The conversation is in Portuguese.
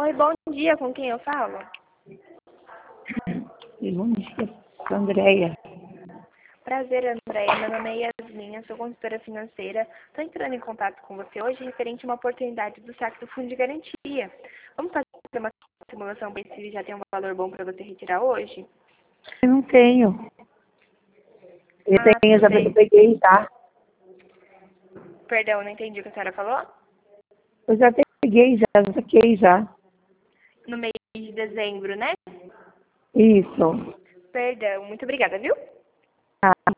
Oi, bom dia, com quem eu falo? Bom dia, Andréia. Prazer, Andréia. Meu nome é Yasmin, eu sou consultora financeira. Estou entrando em contato com você hoje referente a uma oportunidade do saque do fundo de garantia. Vamos fazer uma simulação para ver se já tem um valor bom para você retirar hoje? Eu não tenho. Eu Ah, tenho, tudo já bem. peguei, tá? Perdão, não entendi o que a senhora falou. Eu já peguei, já saquei já. No mês de dezembro, né? Isso. Perdão, muito obrigada, viu? Tá.